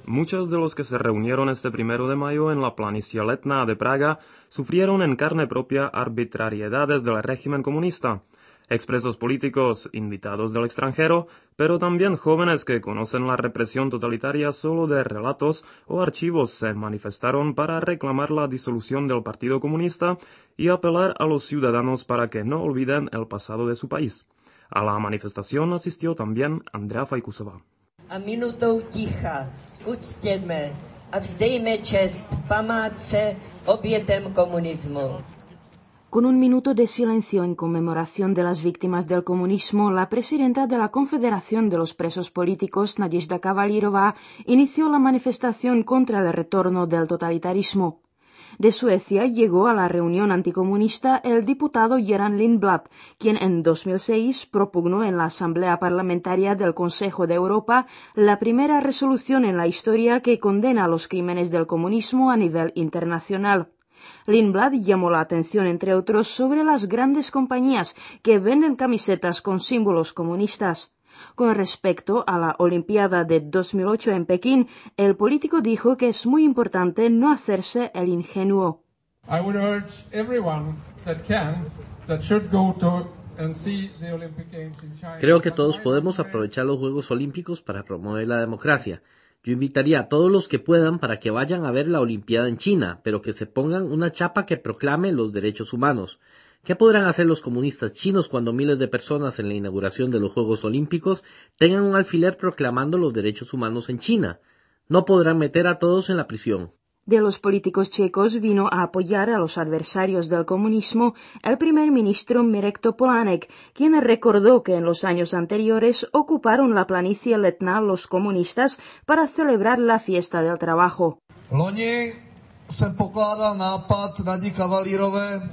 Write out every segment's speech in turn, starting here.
Muchos de los que se reunieron este 1 de mayo en la planicie Letná de Praga sufrieron en carne propia arbitrariedades del régimen comunista. Expresos políticos invitados del extranjero, pero también jóvenes que conocen la represión totalitaria solo de relatos o archivos se manifestaron para reclamar la disolución del Partido Comunista y apelar a los ciudadanos para que no olviden el pasado de su país. A la manifestación asistió también Andrea Fajkusová. A minutou ticha uctěme a vzdejme čest památce obětem komunismu. Con un minuto de silencio en conmemoración de las víctimas del comunismo, la presidenta de la Confederación de los Presos Políticos, Nadezhda Kavalírová, inició la manifestación contra el retorno del totalitarismo. De Suecia llegó a la reunión anticomunista el diputado Göran Lindblad, quien en 2006 propugnó en la Asamblea Parlamentaria del Consejo de Europa la primera resolución en la historia que condena los crímenes del comunismo a nivel internacional. Lindblad llamó la atención, entre otros, sobre las grandes compañías que venden camisetas con símbolos comunistas. Con respecto a la Olimpiada de 2008 en Pekín, el político dijo que es muy importante no hacerse el ingenuo. Creo que todos podemos aprovechar los Juegos Olímpicos para promover la democracia. Yo invitaría a todos los que puedan para que vayan a ver la Olimpiada en China, pero que se pongan una chapa que proclame los derechos humanos. ¿Qué podrán hacer los comunistas chinos cuando miles de personas en la inauguración de los Juegos Olímpicos tengan un alfiler proclamando los derechos humanos en China? No podrán meter a todos en la prisión. De los políticos checos vino a apoyar a los adversarios del comunismo el primer ministro Mirek Topolánek, quien recordó que en los años anteriores ocuparon la planicie Letná los comunistas para celebrar la fiesta del trabajo. Loni jsem pokládal nápad Nadi Kavalírové.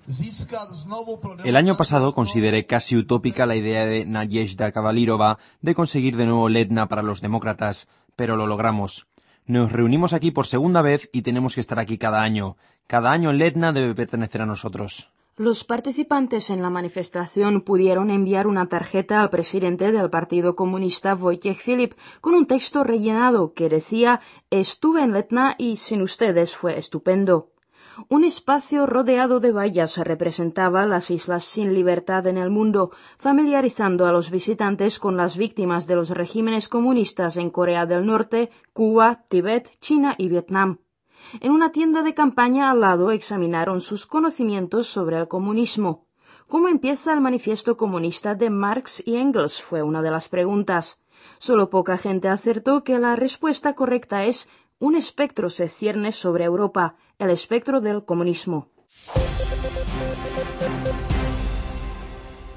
El año pasado consideré casi utópica la idea de Nadezhda Kavalírova de conseguir de nuevo Letná para los demócratas, pero lo logramos. Nos reunimos aquí por segunda vez y tenemos que estar aquí cada año. Cada año Letná debe pertenecer a nosotros. Los participantes en la manifestación pudieron enviar una tarjeta al presidente del Partido Comunista, Wojciech Filip, con un texto rellenado que decía: «Estuve en Letná y sin ustedes fue estupendo». Un espacio rodeado de vallas representaba las islas sin libertad en el mundo, familiarizando a los visitantes con las víctimas de los regímenes comunistas en Corea del Norte, Cuba, Tíbet, China y Vietnam. En una tienda de campaña al lado examinaron sus conocimientos sobre el comunismo. ¿Cómo empieza el manifiesto comunista de Marx y Engels?, fue una de las preguntas. Solo poca gente acertó que la respuesta correcta es: un espectro se cierne sobre Europa, el espectro del comunismo.